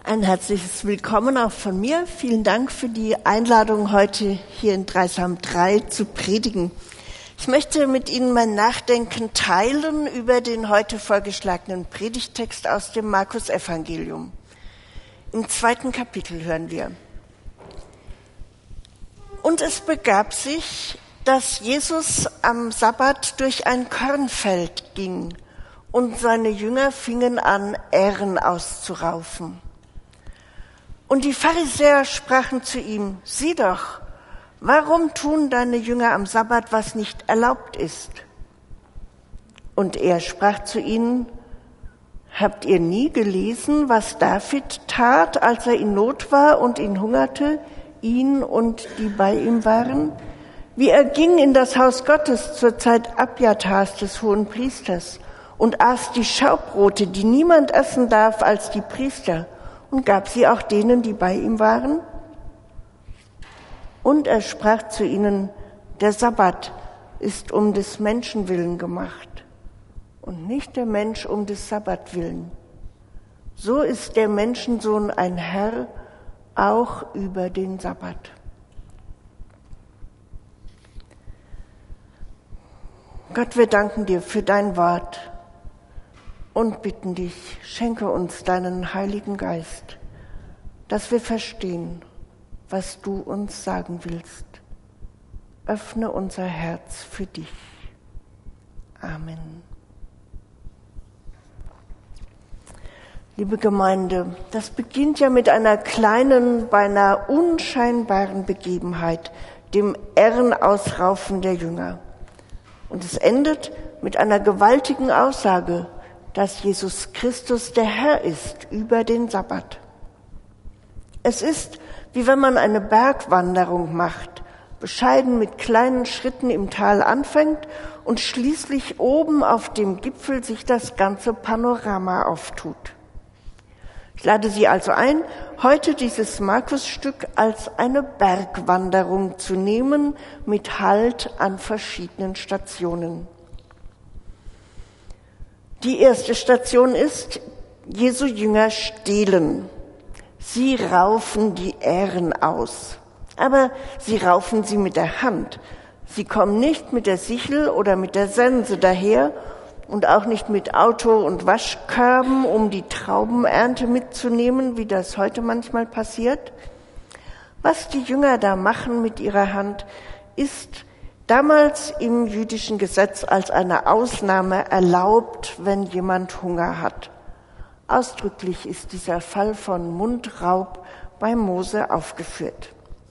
Ein herzliches Willkommen auch von mir. Vielen Dank für die Einladung, heute hier in Dreisam 3 zu predigen. Ich möchte mit Ihnen mein Nachdenken teilen über den heute vorgeschlagenen Predigttext aus dem Markus-Evangelium. Im 2. Kapitel hören wir: Und es begab sich, dass Jesus am Sabbat durch ein Kornfeld ging, und seine Jünger fingen an, Ähren auszuraufen. Und die Pharisäer sprachen zu ihm: Sieh doch, warum tun deine Jünger am Sabbat, was nicht erlaubt ist? Und er sprach zu ihnen: Habt ihr nie gelesen, was David tat, als er in Not war und ihn hungerte, ihn und die bei ihm waren? Wie er ging in das Haus Gottes zur Zeit Abjatars des Hohenpriesters und aß die Schaubrote, die niemand essen darf als die Priester, und gab sie auch denen, die bei ihm waren? Und er sprach zu ihnen: Der Sabbat ist um des Menschen willen gemacht und nicht der Mensch um des Sabbat willen. So ist der Menschensohn ein Herr auch über den Sabbat. Gott, wir danken dir für dein Wort und bitten dich, schenke uns deinen Heiligen Geist, dass wir verstehen, was du uns sagen willst. Öffne unser Herz für dich. Amen. Liebe Gemeinde, das beginnt ja mit einer kleinen, beinahe unscheinbaren Begebenheit, dem Ährenausraufen der Jünger. Und es endet mit einer gewaltigen Aussage, dass Jesus Christus der Herr ist über den Sabbat. Es ist, wie wenn man eine Bergwanderung macht, bescheiden mit kleinen Schritten im Tal anfängt und schließlich oben auf dem Gipfel sich das ganze Panorama auftut. Ich lade Sie also ein, heute dieses Markusstück als eine Bergwanderung zu nehmen, mit Halt an verschiedenen Stationen. Die erste Station ist: Jesu Jünger stehlen. Sie raufen die Ähren aus. Aber sie raufen sie mit der Hand. Sie kommen nicht mit der Sichel oder mit der Sense daher und auch nicht mit Auto und Waschkörben, um die Traubenernte mitzunehmen, wie das heute manchmal passiert. Was die Jünger da machen mit ihrer Hand, ist damals im jüdischen Gesetz als eine Ausnahme erlaubt, wenn jemand Hunger hat. Ausdrücklich ist dieser Fall von Mundraub bei Mose aufgeführt.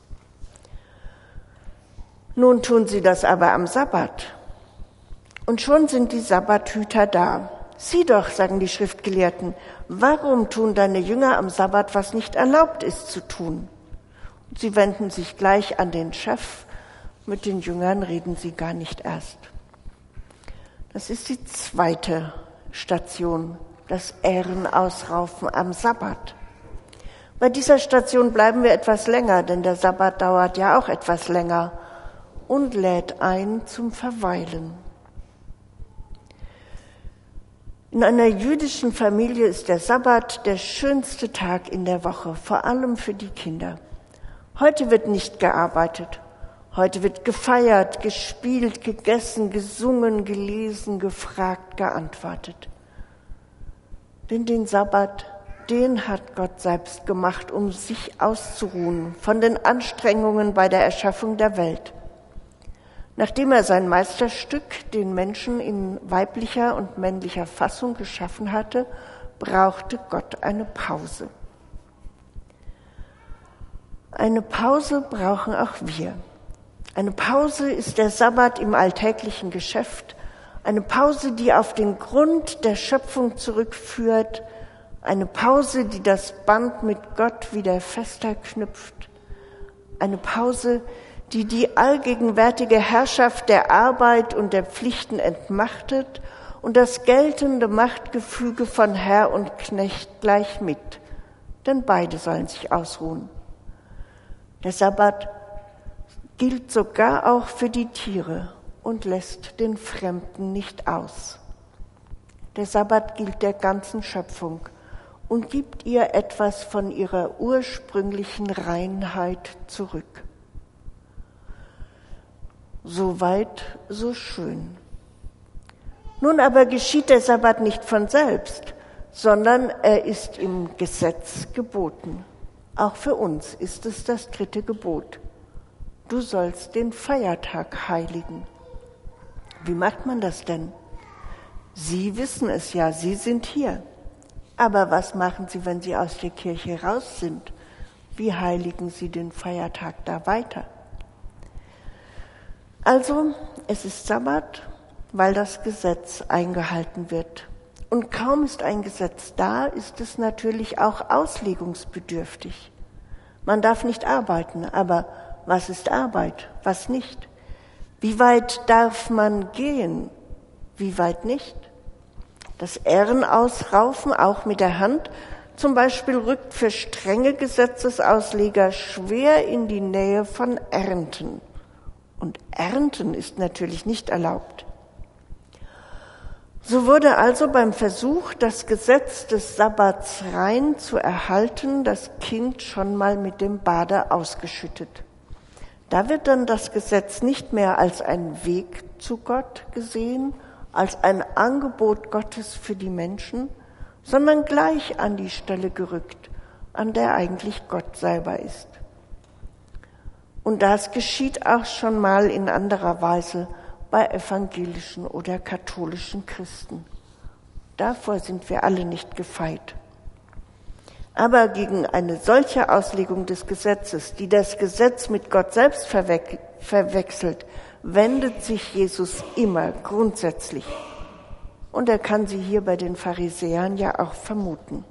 Nun tun sie das aber am Sabbat. Und schon sind die Sabbathüter da. Sieh doch, sagen die Schriftgelehrten, warum tun deine Jünger am Sabbat, was nicht erlaubt ist zu tun? Und sie wenden sich gleich an den Chef. Mit den Jüngern reden sie gar nicht erst. Das ist die zweite Station, das Ährenausraufen am Sabbat. Bei dieser Station bleiben wir etwas länger, denn der Sabbat dauert ja auch etwas länger und lädt ein zum Verweilen. In einer jüdischen Familie ist der Sabbat der schönste Tag in der Woche, vor allem für die Kinder. Heute wird nicht gearbeitet. Heute wird gefeiert, gespielt, gegessen, gesungen, gelesen, gefragt, geantwortet. Denn den Sabbat, den hat Gott selbst gemacht, um sich auszuruhen von den Anstrengungen bei der Erschaffung der Welt. Nachdem er sein Meisterstück, den Menschen in weiblicher und männlicher Fassung geschaffen hatte, brauchte Gott eine Pause. Eine Pause brauchen auch wir. Eine Pause ist der Sabbat im alltäglichen Geschäft, eine Pause, die auf den Grund der Schöpfung zurückführt, eine Pause, die das Band mit Gott wieder fester knüpft, eine Pause, die die allgegenwärtige Herrschaft der Arbeit und der Pflichten entmachtet und das geltende Machtgefüge von Herr und Knecht gleich mit, denn beide sollen sich ausruhen. Der Sabbat gilt sogar auch für die Tiere und lässt den Fremden nicht aus. Der Sabbat gilt der ganzen Schöpfung und gibt ihr etwas von ihrer ursprünglichen Reinheit zurück. So weit, so schön. Nun aber geschieht der Sabbat nicht von selbst, sondern er ist im Gesetz geboten. Auch für uns ist es das 3. Gebot. Du sollst den Feiertag heiligen. Wie macht man das denn? Sie wissen es ja, Sie sind hier. Aber was machen Sie, wenn Sie aus der Kirche raus sind? Wie heiligen Sie den Feiertag da weiter? Also, es ist Sabbat, weil das Gesetz eingehalten wird. Und kaum ist ein Gesetz da, ist es natürlich auch auslegungsbedürftig. Man darf nicht arbeiten, aber was ist Arbeit, was nicht? Wie weit darf man gehen, wie weit nicht? Das Ährenausraufen, auch mit der Hand, zum Beispiel, rückt für strenge Gesetzesausleger schwer in die Nähe von Ernten. Und Ernten ist natürlich nicht erlaubt. So wurde also beim Versuch, das Gesetz des Sabbats rein zu erhalten, das Kind schon mal mit dem Bade ausgeschüttet. Da wird dann das Gesetz nicht mehr als ein Weg zu Gott gesehen, als ein Angebot Gottes für die Menschen, sondern gleich an die Stelle gerückt, an der eigentlich Gott selber ist. Und das geschieht auch schon mal in anderer Weise bei evangelischen oder katholischen Christen. Davor sind wir alle nicht gefeit. Aber gegen eine solche Auslegung des Gesetzes, die das Gesetz mit Gott selbst verwechselt, wendet sich Jesus immer grundsätzlich. Und er kann sie hier bei den Pharisäern ja auch vermuten.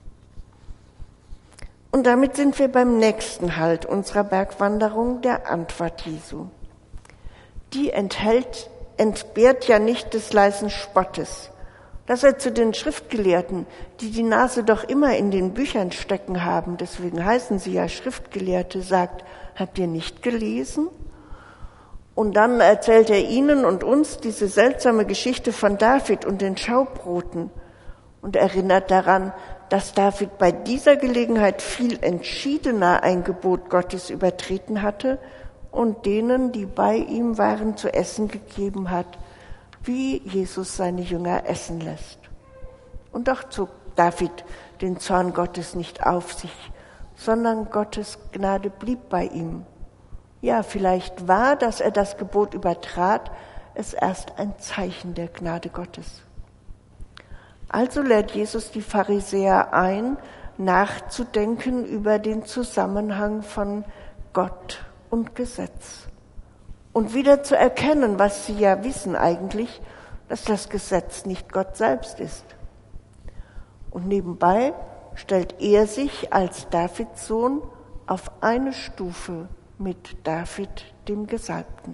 Und damit sind wir beim nächsten Halt unserer Bergwanderung, der Antwort Jesu. Die entbehrt ja nicht des leisen Spottes, dass er zu den Schriftgelehrten, die die Nase doch immer in den Büchern stecken haben, deswegen heißen sie ja Schriftgelehrte, sagt, habt ihr nicht gelesen? Und dann erzählt er ihnen und uns diese seltsame Geschichte von David und den Schaubroten und erinnert daran, dass David bei dieser Gelegenheit viel entschiedener ein Gebot Gottes übertreten hatte und denen, die bei ihm waren, zu essen gegeben hat, wie Jesus seine Jünger essen lässt. Und doch zog David den Zorn Gottes nicht auf sich, sondern Gottes Gnade blieb bei ihm. Ja, vielleicht war, dass er das Gebot übertrat, es erst ein Zeichen der Gnade Gottes. Also lädt Jesus die Pharisäer ein, nachzudenken über den Zusammenhang von Gott und Gesetz. Und wieder zu erkennen, was sie ja wissen eigentlich, dass das Gesetz nicht Gott selbst ist. Und nebenbei stellt er sich als Davids Sohn auf eine Stufe mit David, dem Gesalbten.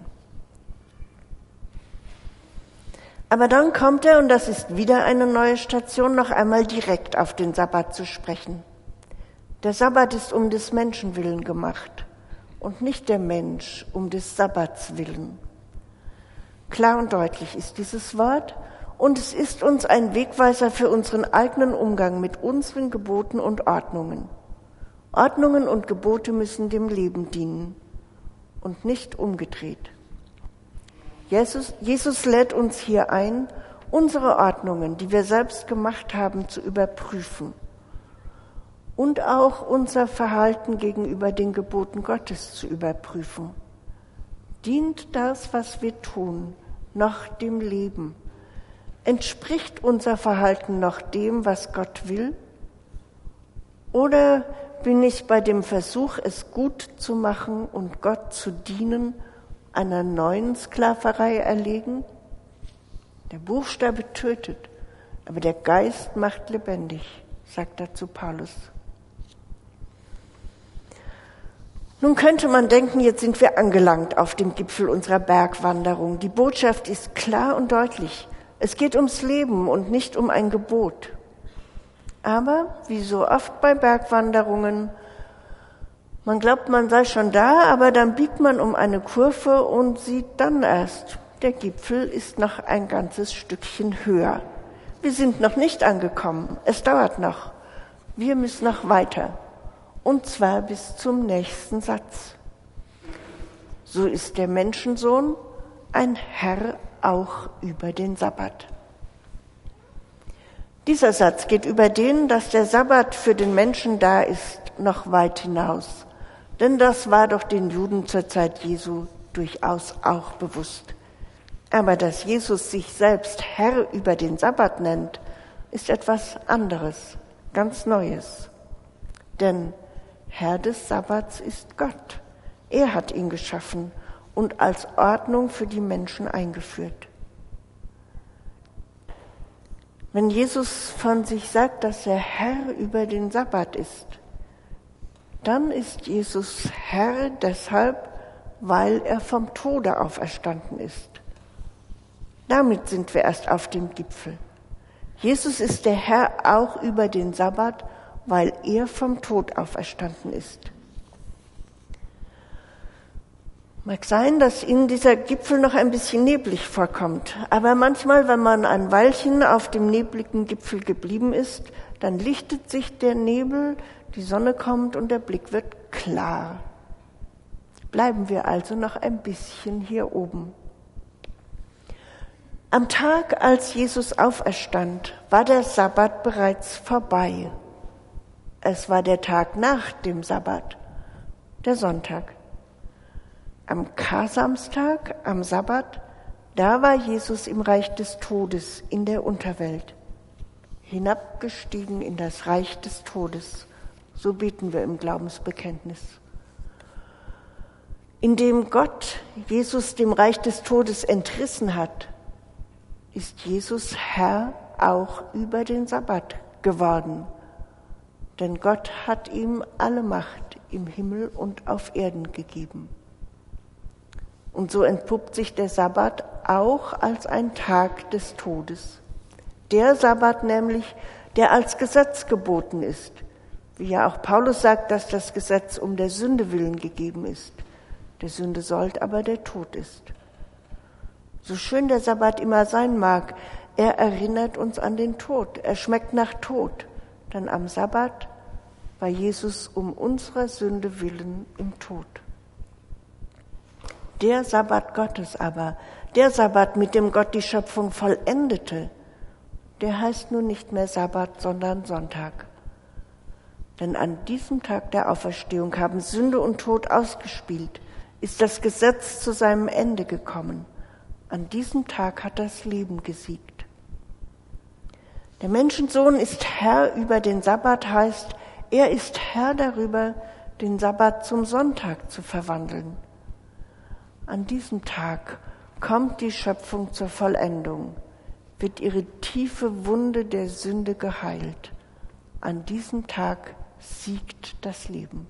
Aber dann kommt er, und das ist wieder eine neue Station, noch einmal direkt auf den Sabbat zu sprechen. Der Sabbat ist um des Menschen willen gemacht und nicht der Mensch um des Sabbats willen. Klar und deutlich ist dieses Wort, und es ist uns ein Wegweiser für unseren eigenen Umgang mit unseren Geboten und Ordnungen. Ordnungen und Gebote müssen dem Leben dienen und nicht umgedreht. Jesus lädt uns hier ein, unsere Ordnungen, die wir selbst gemacht haben, zu überprüfen und auch unser Verhalten gegenüber den Geboten Gottes zu überprüfen. Dient das, was wir tun, noch dem Leben? Entspricht unser Verhalten noch dem, was Gott will? Oder bin ich bei dem Versuch, es gut zu machen und Gott zu dienen, einer neuen Sklaverei erlegen? Der Buchstabe tötet, aber der Geist macht lebendig, sagt dazu Paulus. Nun könnte man denken, jetzt sind wir angelangt auf dem Gipfel unserer Bergwanderung. Die Botschaft ist klar und deutlich. Es geht ums Leben und nicht um ein Gebot. Aber, wie so oft bei Bergwanderungen, man glaubt, man sei schon da, aber dann biegt man um eine Kurve und sieht dann erst, der Gipfel ist noch ein ganzes Stückchen höher. Wir sind noch nicht angekommen, es dauert noch. Wir müssen noch weiter, und zwar bis zum nächsten Satz. So ist der Menschensohn ein Herr auch über den Sabbat. Dieser Satz geht über den, dass der Sabbat für den Menschen da ist, noch weit hinaus. Denn das war doch den Juden zur Zeit Jesu durchaus auch bewusst. Aber dass Jesus sich selbst Herr über den Sabbat nennt, ist etwas anderes, ganz Neues. Denn Herr des Sabbats ist Gott. Er hat ihn geschaffen und als Ordnung für die Menschen eingeführt. Wenn Jesus von sich sagt, dass er Herr über den Sabbat ist, dann ist Jesus Herr deshalb, weil er vom Tode auferstanden ist. Damit sind wir erst auf dem Gipfel. Jesus ist der Herr auch über den Sabbat, weil er vom Tod auferstanden ist. Mag sein, dass Ihnen dieser Gipfel noch ein bisschen neblig vorkommt, aber manchmal, wenn man ein Weilchen auf dem nebligen Gipfel geblieben ist, dann lichtet sich der Nebel, die Sonne kommt und der Blick wird klar. Bleiben wir also noch ein bisschen hier oben. Am Tag, als Jesus auferstand, war der Sabbat bereits vorbei. Es war der Tag nach dem Sabbat, der Sonntag. Am Karsamstag, am Sabbat, da war Jesus im Reich des Todes, in der Unterwelt, hinabgestiegen in das Reich des Todes. So beten wir im Glaubensbekenntnis. Indem Gott Jesus dem Reich des Todes entrissen hat, ist Jesus Herr auch über den Sabbat geworden. Denn Gott hat ihm alle Macht im Himmel und auf Erden gegeben. Und so entpuppt sich der Sabbat auch als ein Tag des Todes. Der Sabbat nämlich, der als Gesetz geboten ist. Wie ja auch Paulus sagt, dass das Gesetz um der Sünde willen gegeben ist. Der Sünde sollt aber der Tod ist. So schön der Sabbat immer sein mag, er erinnert uns an den Tod. Er schmeckt nach Tod. Denn am Sabbat war Jesus um unserer Sünde willen im Tod. Der Sabbat Gottes aber, der Sabbat, mit dem Gott die Schöpfung vollendete, der heißt nun nicht mehr Sabbat, sondern Sonntag. Denn an diesem Tag der Auferstehung haben Sünde und Tod ausgespielt, ist das Gesetz zu seinem Ende gekommen. An diesem Tag hat das Leben gesiegt. Der Menschensohn ist Herr über den Sabbat, heißt, er ist Herr darüber, den Sabbat zum Sonntag zu verwandeln. An diesem Tag kommt die Schöpfung zur Vollendung, wird ihre tiefe Wunde der Sünde geheilt. An diesem Tag siegt das Leben.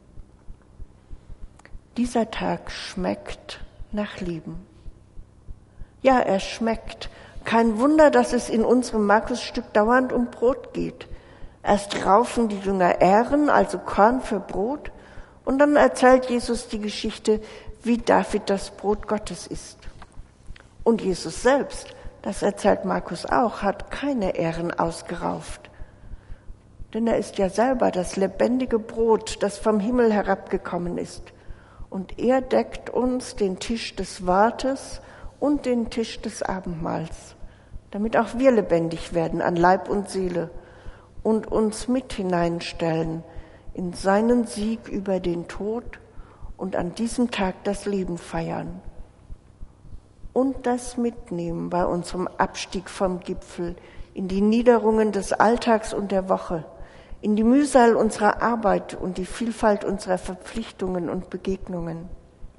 Dieser Tag schmeckt nach Leben. Ja, er schmeckt. Kein Wunder, dass es in unserem Markusstück dauernd um Brot geht. Erst raufen die Jünger Ähren, also Korn für Brot, und dann erzählt Jesus die Geschichte, wie David das Brot Gottes isst. Und Jesus selbst, das erzählt Markus auch, hat keine Ähren ausgerauft. Denn er ist ja selber das lebendige Brot, das vom Himmel herabgekommen ist. Und er deckt uns den Tisch des Wortes und den Tisch des Abendmahls, damit auch wir lebendig werden an Leib und Seele und uns mit hineinstellen in seinen Sieg über den Tod und an diesem Tag das Leben feiern und das mitnehmen bei unserem Abstieg vom Gipfel in die Niederungen des Alltags und der Woche, in die Mühsal unserer Arbeit und die Vielfalt unserer Verpflichtungen und Begegnungen.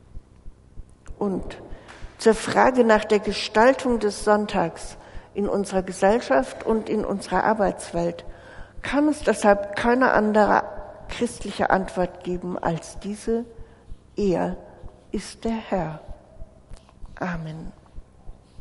Und zur Frage nach der Gestaltung des Sonntags in unserer Gesellschaft und in unserer Arbeitswelt kann es deshalb keine andere christliche Antwort geben als diese: Er ist der Herr. Amen.